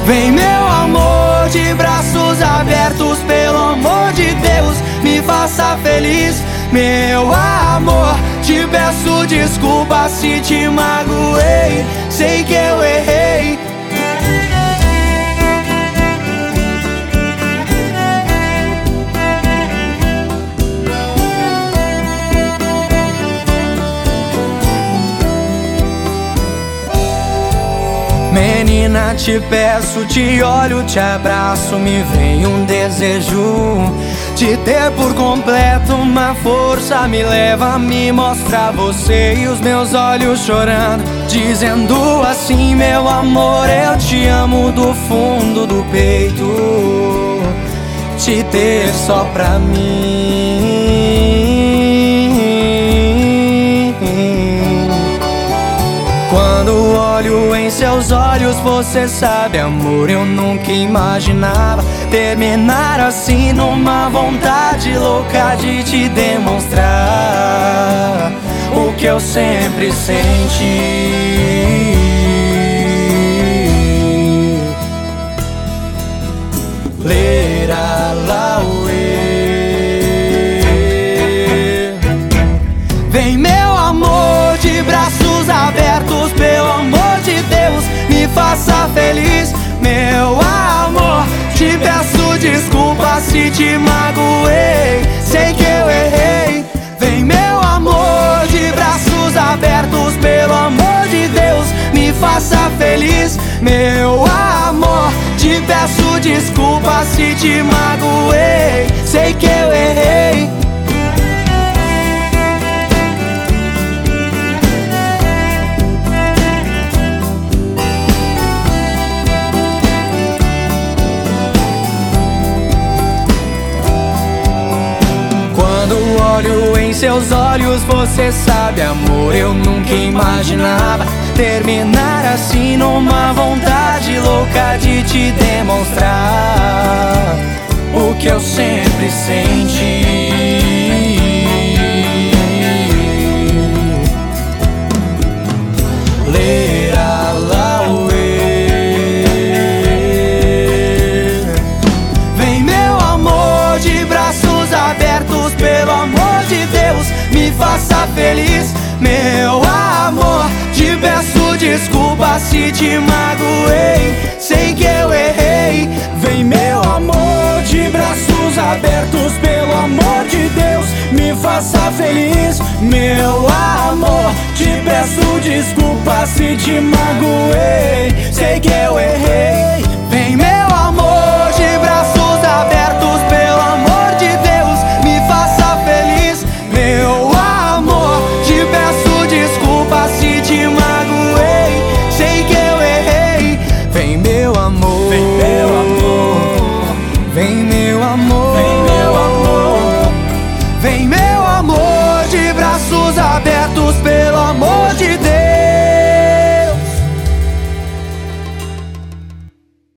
Vem meu amor, de braços abertos, pelo amor de Deus, me faça feliz. Meu amor, te peço desculpa se te magoei, sei que eu errei. Menina, te peço, te olho, te abraço, me vem um desejo de ter por completo uma força, me leva a me mostrar você e os meus olhos chorando, dizendo assim: meu amor, eu te amo do fundo do peito, te ter só pra mim. Quando olho em seus olhos, você sabe, amor, eu nunca imaginava terminar assim, numa vontade louca de te demonstrar o que eu sempre senti. Vem meu amor, de braços abertos, pelo amor de Deus, me faça feliz. Meu amor, te peço desculpa se te magoei, sei que eu errei. Vem meu amor, de braços abertos, pelo amor de Deus, me faça feliz. Meu amor, te peço desculpa se te magoei, sei que eu errei. Olho em seus olhos, você sabe, amor, eu nunca imaginava terminar assim, numa vontade louca de te demonstrar o que eu sempre senti. Vem meu amor, de braços abertos, pelo amor de Deus, me faça feliz. Meu amor, te peço desculpa se te magoei, sei que eu errei. Vem meu amor, de braços abertos, pelo amor de Deus, me faça feliz. Meu amor, te peço desculpa se te magoei, sei que eu errei. Vem meu amor, de braços abertos, pelo amor de Deus, me faça feliz. Meu amor, te peço desculpa se te magoei, sei que eu errei. Vem meu amor, vem meu amor, vem meu amor, vem meu amor, vem meu amor, de braços abertos, pelo amor de Deus.